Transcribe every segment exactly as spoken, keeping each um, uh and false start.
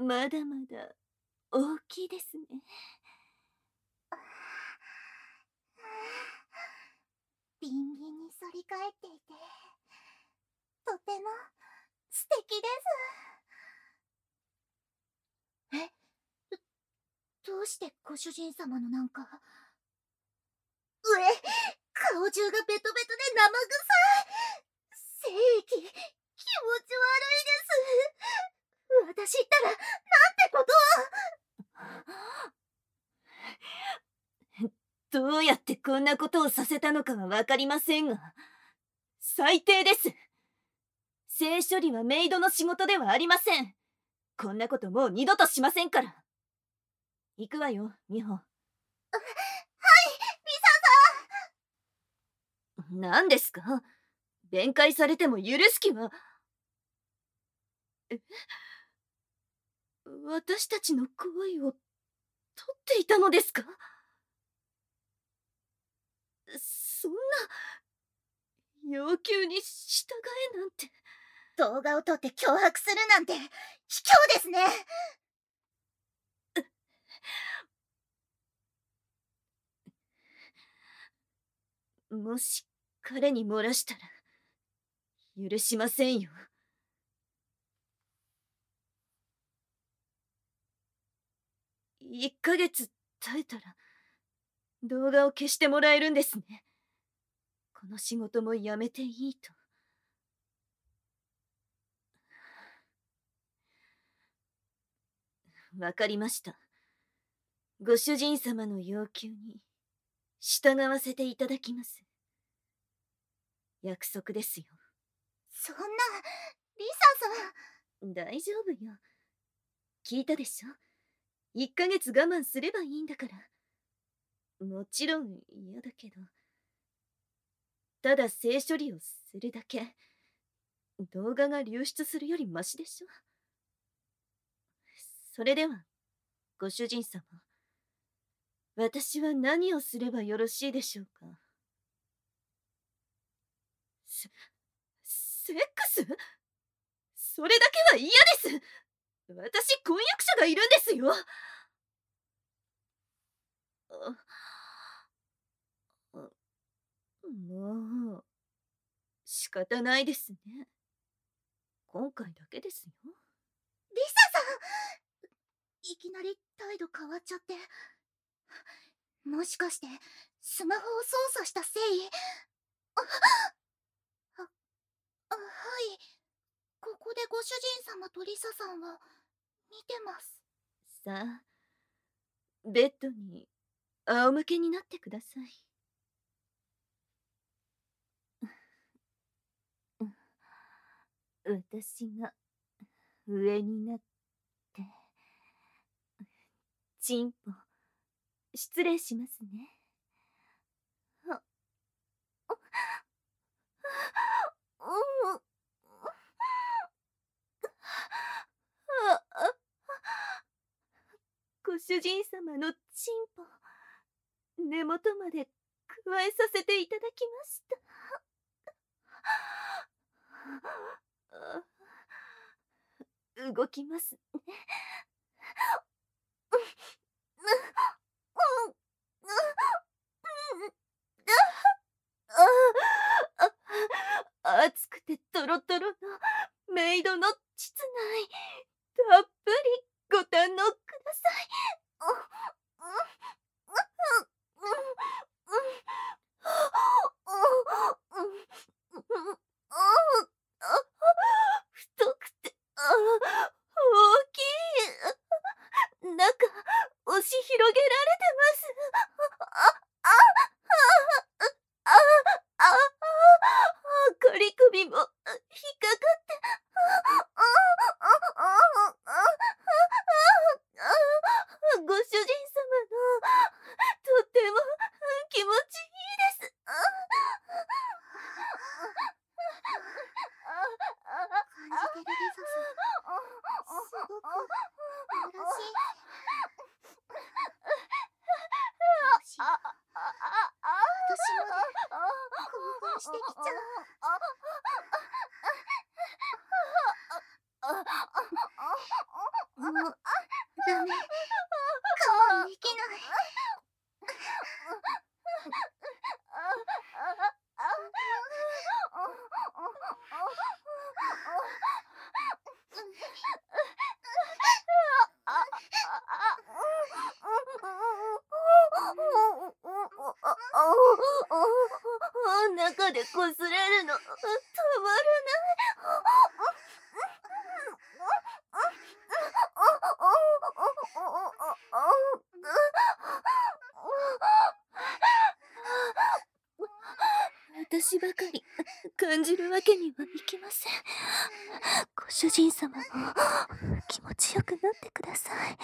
まだまだ大きいですね。 ビンビンに反り返っていて、とても素敵です。え、どうしてご主人様のなんか。うえ、顔中がベトベトで生臭い。精液、気持ち悪いです。私ったら、なんてことを。どうやってこんなことをさせたのかはわかりませんが、最低です。性処理はメイドの仕事ではありません。こんなこともう二度としませんから。行くわよ、美穂。はい、 リサさん。何ですか？弁解されても許す気は。え？私たちの行為を取っていたのですか？そんな要求に従えなんて。 動画を撮って脅迫するなんて卑怯ですね。 もし彼に漏らしたら許しませんよ。いっかげつ耐えたら動画を消してもらえるんですね。この仕事もやめていいと。わかりました。ご主人様の要求に従わせていただきます。約束ですよ。 そんな、リサさん。大丈夫よ。聞いたでしょ？いっかげつ我慢すればいいんだから。もちろん嫌だけど、ただ性処理をするだけ。動画が流出するよりマシでしょ。それではご主人様、私は何をすればよろしいでしょうか？セセックス？それだけは嫌です。私、婚約者がいるんですよ。もう仕方ないですね。今回だけですよ。 リサさん、いきなり態度変わっちゃって。もしかしてスマホを操作したせい？ああ、あ、はい。ここでご主人様とリサさんは見てます。 さあ、ベッドに仰向けになってください。私が上になってチンポ失礼しますね。あ、ご主人様のチンポ根元まで加えさせていただきました。動きますね。熱くてトロトロのメイドの膣内、たっぷりご堪能ください。太くて大きい。中押し広げられてます。あああああ仮首も引っかかってご主人様のとっても気持ちいいです。 感じてるリサさん、すごくよろしい。どうしよう、私まで興奮してきちゃう。 もうダメ。我慢できない。 中でこすれるのたまらない。私ばかり感じるわけにはいきません。ご主人様も気持ちよくなってください。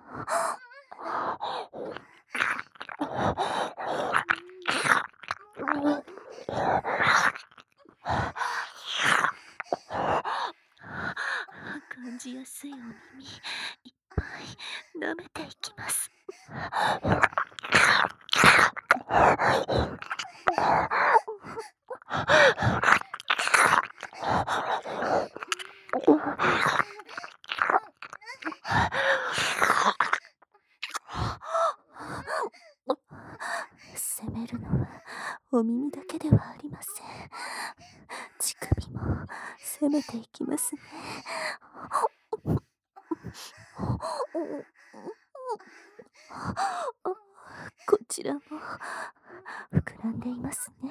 感じやすいお耳いっぱい舐めていきます。責めるのはお耳だけではありません。乳首も攻めていきますね。こちらも膨らんでいますね。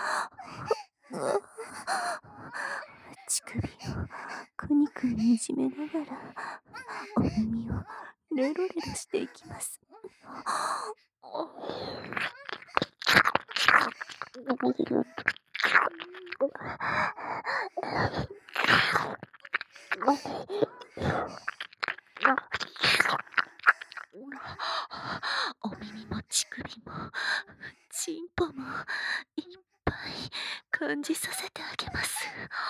乳首をくにくにいじめながらお耳をレロレロしていきます。お耳も乳首もチンポもいっぱい感じさせてあげます。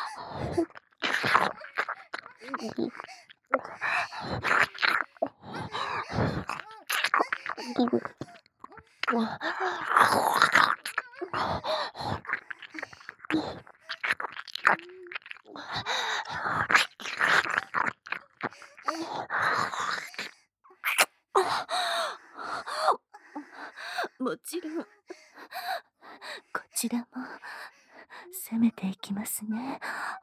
もちろんこちらも攻めていきますね。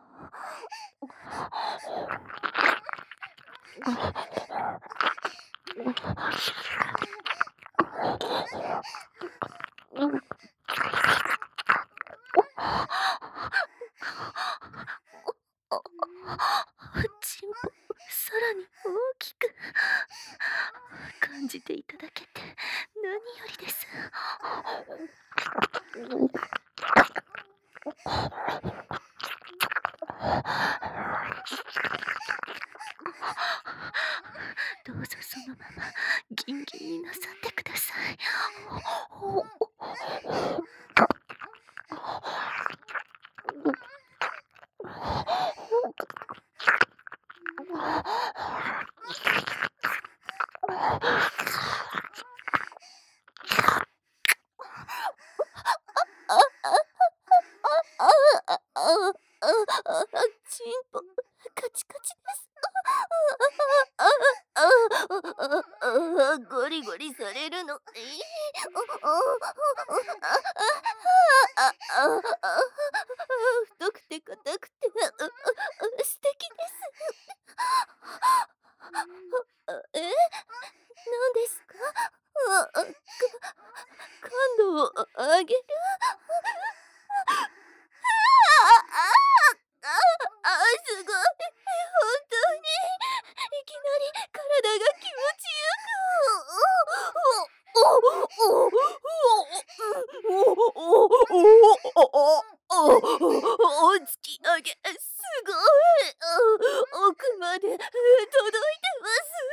チンポさらに大きく感じていただけて何よりです。どうぞそのままギンギンになさってください。チンポカチカチです。ゴリゴリされるの。太くて硬くて素敵です。え、何ですか？感度を上げる？すごい、本当にいきなり体が気持ちよく、お突き上げすごい、奥まで届いてます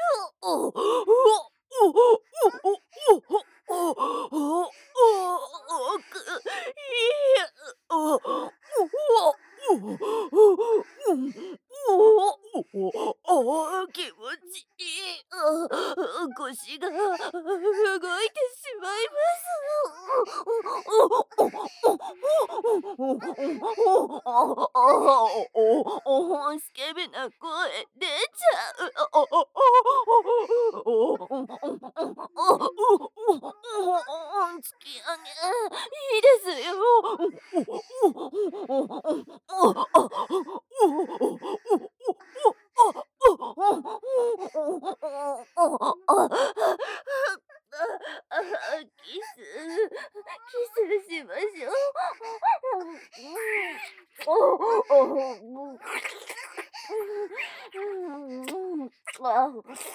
お気持ちいい。腰が動いてしまいます。 おおおおおスケベな声出ちゃう。おおおおお突き上げいいですよ。あキス、キスしましょう。おおあ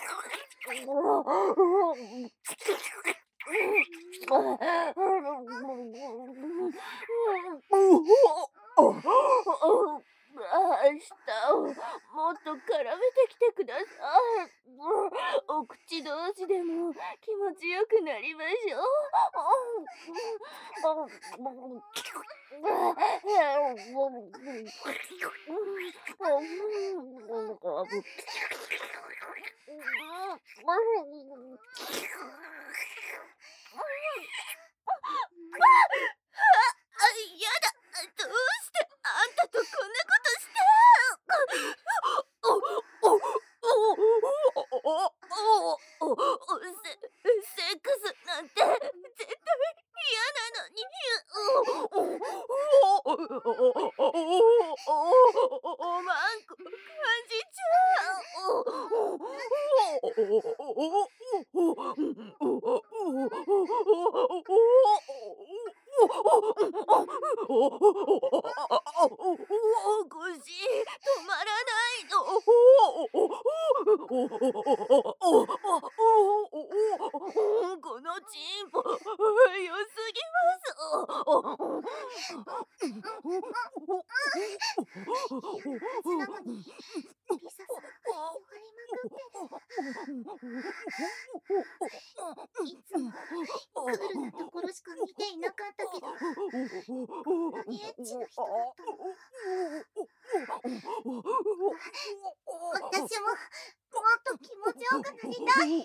舌をもっと絡めてきてください。お口同士でも気持ちよくなりましょう。あ、やだ。どうしてあんたとこんなことして。おおおおおおおセセックスなんて絶対嫌なのに。おおおまんこ感じちゃう。お腰止まらないの。このチンポ良すぎます。 なのにリサさん言われまくってる。いつもクールなところしか見ていなかったけど、こんなにエッチな人だったの。私ももっと気持ちよくなりたい。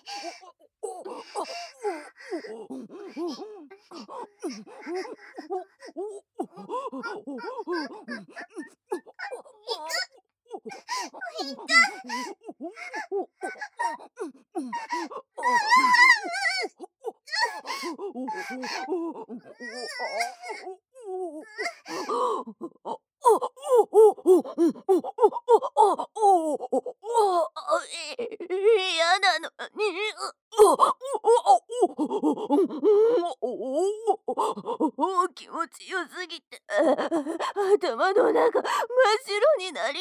嫌なのに。気持ちよすぎて頭の中真っ白になり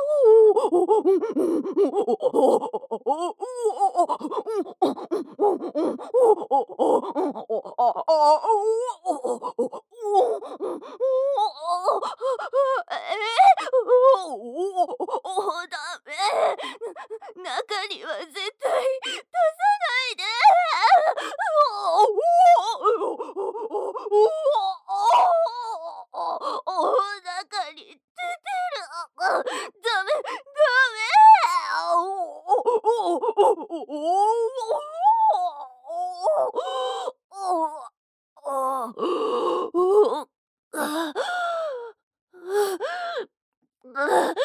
ダメ。中には絶対出さないで。中に出てる。ダメダメ。